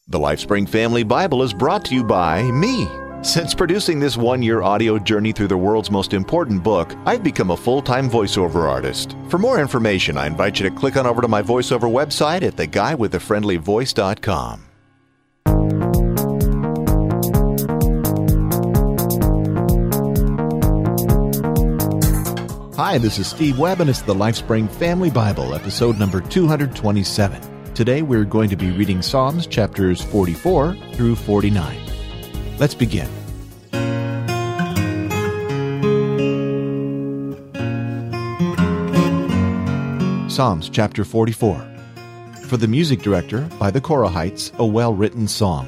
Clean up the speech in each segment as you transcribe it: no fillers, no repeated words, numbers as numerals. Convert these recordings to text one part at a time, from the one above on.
The LifeSpring Family Bible is brought to you by me. Since producing this one-year audio journey through the world's most important book, I've become a full-time voiceover artist. For more information, I invite you to click on over to my voiceover website at theguywiththefriendlyvoice.com. Hi, this is Steve Webb, and it's the LifeSpring Family Bible, episode number 227. Today we're going to be reading Psalms chapters 44 through 49. Let's begin. Psalms chapter 44. For the music director, by the Korahites, a well-written song.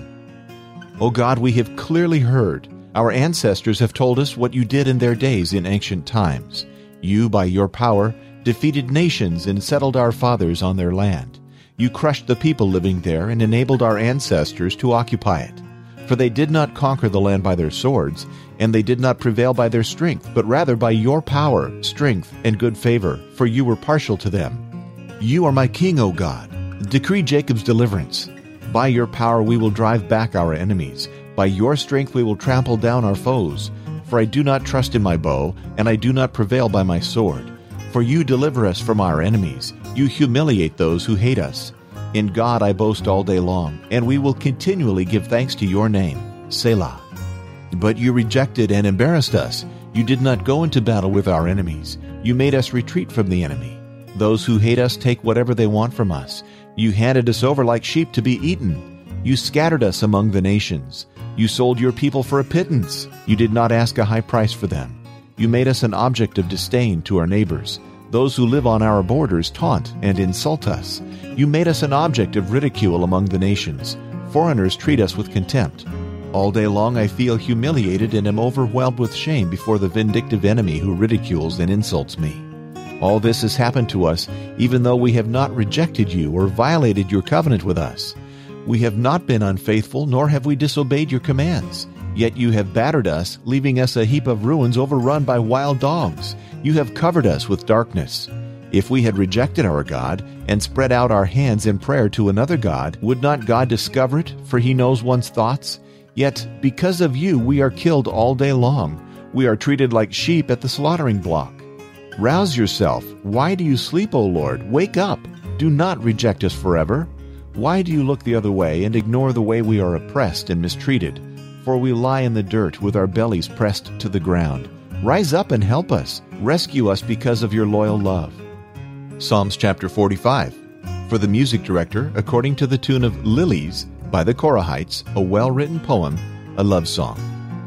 O God, we have clearly heard. Our ancestors have told us what you did in their days in ancient times. You, by your power, defeated nations and settled our fathers on their land. You crushed the people living there and enabled our ancestors to occupy it. For they did not conquer the land by their swords, and they did not prevail by their strength, but rather by your power, strength, and good favor, for you were partial to them. You are my king, O God. Decree Jacob's deliverance. By your power we will drive back our enemies. By your strength we will trample down our foes. For I do not trust in my bow, and I do not prevail by my sword. For you deliver us from our enemies. You humiliate those who hate us. In God I boast all day long, and we will continually give thanks to your name. Selah. But you rejected and embarrassed us. You did not go into battle with our enemies. You made us retreat from the enemy. Those who hate us take whatever they want from us. You handed us over like sheep to be eaten. You scattered us among the nations. You sold your people for a pittance. You did not ask a high price for them. You made us an object of disdain to our neighbors. Those who live on our borders taunt and insult us. You made us an object of ridicule among the nations. Foreigners treat us with contempt. All day long I feel humiliated and am overwhelmed with shame before the vindictive enemy who ridicules and insults me. All this has happened to us, even though we have not rejected you or violated your covenant with us. We have not been unfaithful, nor have we disobeyed your commands. Yet you have battered us, leaving us a heap of ruins overrun by wild dogs. You have covered us with darkness. If we had rejected our God and spread out our hands in prayer to another God, would not God discover it, for he knows one's thoughts? Yet, because of you, we are killed all day long. We are treated like sheep at the slaughtering block. Rouse yourself. Why do you sleep, O Lord? Wake up. Do not reject us forever. Why do you look the other way and ignore the way we are oppressed and mistreated? For we lie in the dirt with our bellies pressed to the ground. Rise up and help us. Rescue us because of your loyal love. Psalms chapter 45. For the music director, according to the tune of Lilies, by the Korahites, a well-written poem, a love song.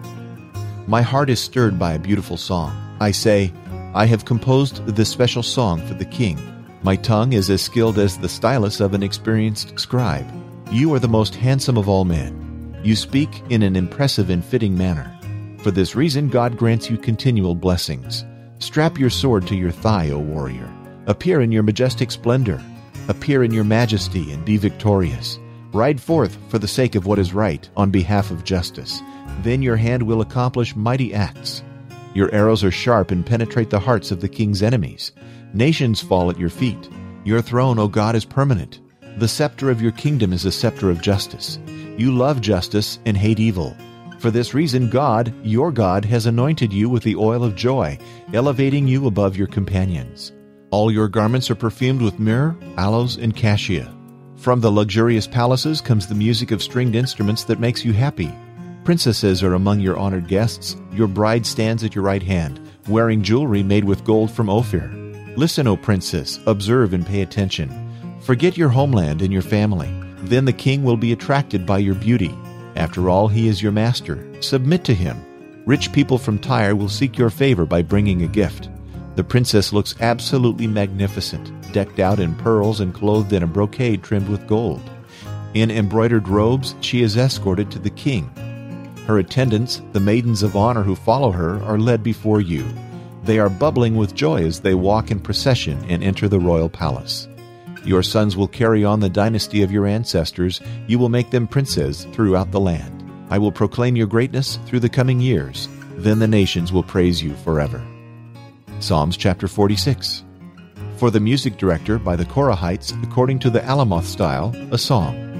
My heart is stirred by a beautiful song. I say, I have composed this special song for the king. My tongue is as skilled as the stylus of an experienced scribe. You are the most handsome of all men. You speak in an impressive and fitting manner. For this reason, God grants you continual blessings. Strap your sword to your thigh, O warrior. Appear in your majestic splendor. Appear in your majesty and be victorious. Ride forth for the sake of what is right, on behalf of justice. Then your hand will accomplish mighty acts. Your arrows are sharp and penetrate the hearts of the king's enemies. Nations fall at your feet. Your throne, O God, is permanent. The scepter of your kingdom is a scepter of justice. You love justice and hate evil. For this reason, God, your God, has anointed you with the oil of joy, elevating you above your companions. All your garments are perfumed with myrrh, aloes, and cassia. From the luxurious palaces comes the music of stringed instruments that makes you happy. Princesses are among your honored guests. Your bride stands at your right hand, wearing jewelry made with gold from Ophir. Listen, O princess, observe and pay attention. Forget your homeland and your family. Then the king will be attracted by your beauty. After all, he is your master. Submit to him. Rich people from Tyre will seek your favor by bringing a gift. The princess looks absolutely magnificent, decked out in pearls and clothed in a brocade trimmed with gold. In embroidered robes, she is escorted to the king. Her attendants, the maidens of honor who follow her, are led before you. They are bubbling with joy as they walk in procession and enter the royal palace. Your sons will carry on the dynasty of your ancestors. You will make them princes throughout the land. I will proclaim your greatness through the coming years. Then the nations will praise you forever. Psalms chapter 46. For the music director, by the Korahites, according to the Alamoth style, a song.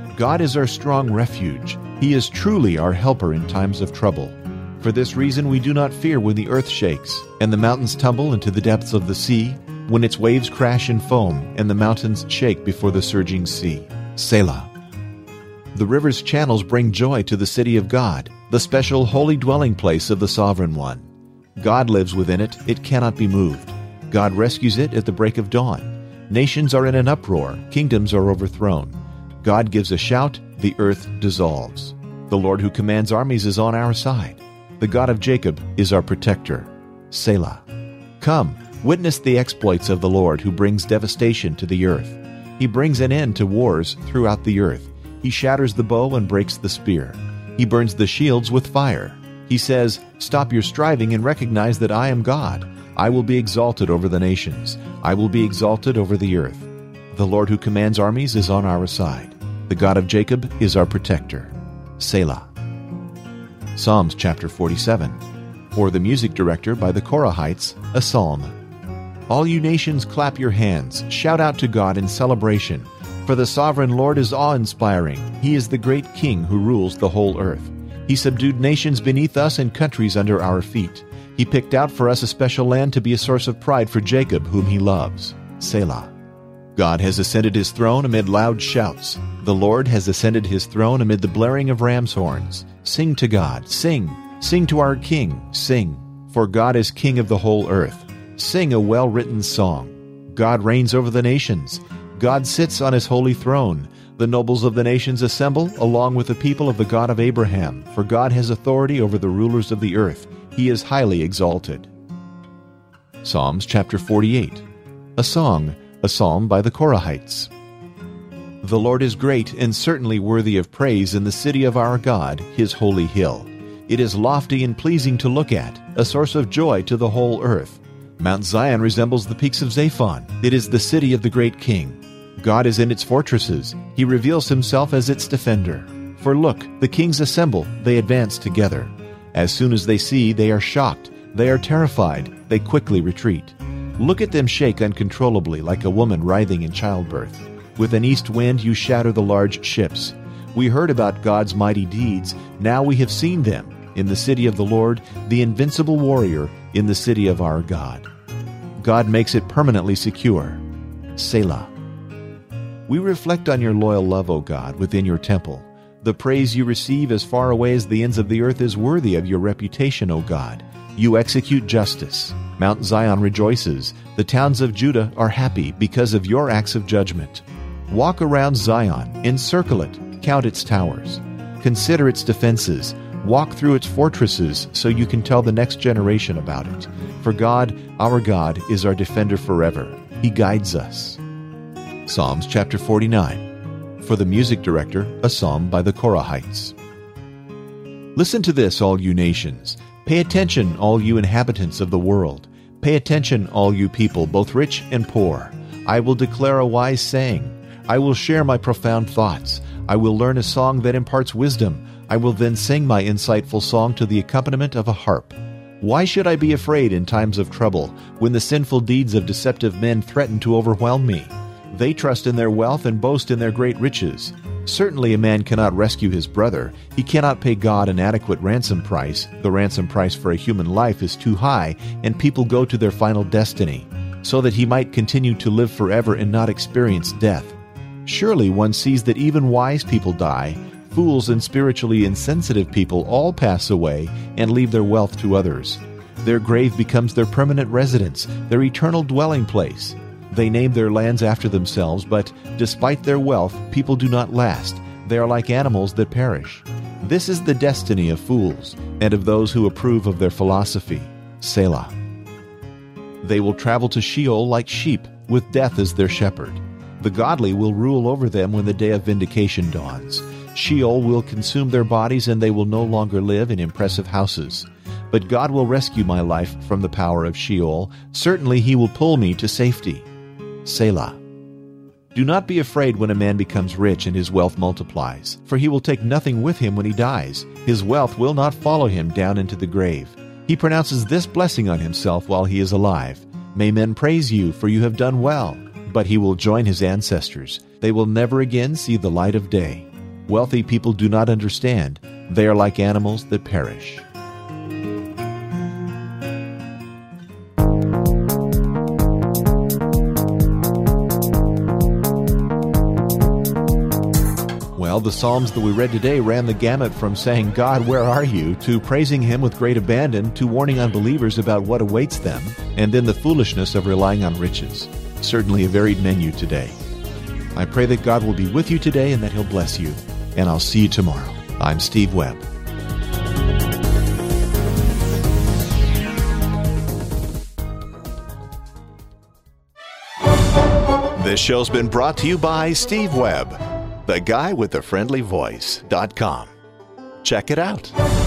God is our strong refuge. He is truly our helper in times of trouble. For this reason we do not fear when the earth shakes, and the mountains tumble into the depths of the sea, when its waves crash and foam, and the mountains shake before the surging sea. Selah. The river's channels bring joy to the city of God, the special holy dwelling place of the Sovereign One. God lives within it, it cannot be moved. God rescues it at the break of dawn. Nations are in an uproar, kingdoms are overthrown. God gives a shout, the earth dissolves. The Lord who commands armies is on our side. The God of Jacob is our protector. Selah. Come, witness the exploits of the Lord who brings devastation to the earth. He brings an end to wars throughout the earth. He shatters the bow and breaks the spear. He burns the shields with fire. He says, "Stop your striving and recognize that I am God. I will be exalted over the nations. I will be exalted over the earth. The Lord who commands armies is on our side. The God of Jacob is our protector." Selah. Psalms chapter 47. For the music director by the Korahites, a psalm. All you nations, clap your hands. Shout out to God in celebration. For the sovereign Lord is awe-inspiring. He is the great King who rules the whole earth. He subdued nations beneath us and countries under our feet. He picked out for us a special land to be a source of pride for Jacob, whom he loves. Selah. God has ascended his throne amid loud shouts. The Lord has ascended his throne amid the blaring of ram's horns. Sing to God, sing. Sing to our King, sing. For God is King of the whole earth. Sing a well-written song. God reigns over the nations. God sits on his holy throne. The nobles of the nations assemble, along with the people of the God of Abraham, for God has authority over the rulers of the earth. He is highly exalted. Psalms chapter 48. A song, a psalm by the Korahites. The Lord is great and certainly worthy of praise in the city of our God, his holy hill. It is lofty and pleasing to look at, a source of joy to the whole earth. Mount Zion resembles the peaks of Zaphon. It is the city of the great King. God is in its fortresses. He reveals himself as its defender. For look, the kings assemble, they advance together. As soon as they see, they are shocked. They are terrified. They quickly retreat. Look at them shake uncontrollably like a woman writhing in childbirth. With an east wind you shatter the large ships. We heard about God's mighty deeds. Now we have seen them. In the city of the Lord, the invincible warrior, in the city of our God. God makes it permanently secure. Selah. We reflect on your loyal love, O God, within your temple. The praise you receive as far away as the ends of the earth is worthy of your reputation, O God. You execute justice. Mount Zion rejoices. The towns of Judah are happy because of your acts of judgment. Walk around Zion, encircle it, count its towers. Consider its defenses. Walk through its fortresses so you can tell the next generation about it. For God, our God, is our defender forever. He guides us. Psalms chapter 49. For the music director, a psalm by the Korahites. Listen to this, all you nations. Pay attention, all you inhabitants of the world. Pay attention, all you people, both rich and poor. I will declare a wise saying. I will share my profound thoughts. I will learn a song that imparts wisdom. I will then sing my insightful song to the accompaniment of a harp. Why should I be afraid in times of trouble, when the sinful deeds of deceptive men threaten to overwhelm me? They trust in their wealth and boast in their great riches. Certainly a man cannot rescue his brother. He cannot pay God an adequate ransom price. The ransom price for a human life is too high, and people go to their final destiny, so that he might continue to live forever and not experience death. Surely one sees that even wise people die. Fools and spiritually insensitive people all pass away and leave their wealth to others. Their grave becomes their permanent residence, their eternal dwelling place. They name their lands after themselves, but despite their wealth, people do not last. They are like animals that perish. This is the destiny of fools, and of those who approve of their philosophy. Selah. They will travel to Sheol like sheep, with death as their shepherd. The godly will rule over them when the day of vindication dawns. Sheol will consume their bodies, and they will no longer live in impressive houses. But God will rescue my life from the power of Sheol. Certainly he will pull me to safety. Selah. Do not be afraid when a man becomes rich and his wealth multiplies, for he will take nothing with him when he dies. His wealth will not follow him down into the grave. He pronounces this blessing on himself while he is alive. May men praise you, for you have done well. But he will join his ancestors. They will never again see the light of day. Wealthy people do not understand. They are like animals that perish. Well, the Psalms that we read today ran the gamut from saying, "God, where are you?" to praising Him with great abandon, to warning unbelievers about what awaits them, and then the foolishness of relying on riches. Certainly a varied menu today. I pray that God will be with you today and that He'll bless you. And I'll see you tomorrow. I'm Steve Webb. This show's been brought to you by Steve Webb, the guy with the friendly voice.com. Check it out.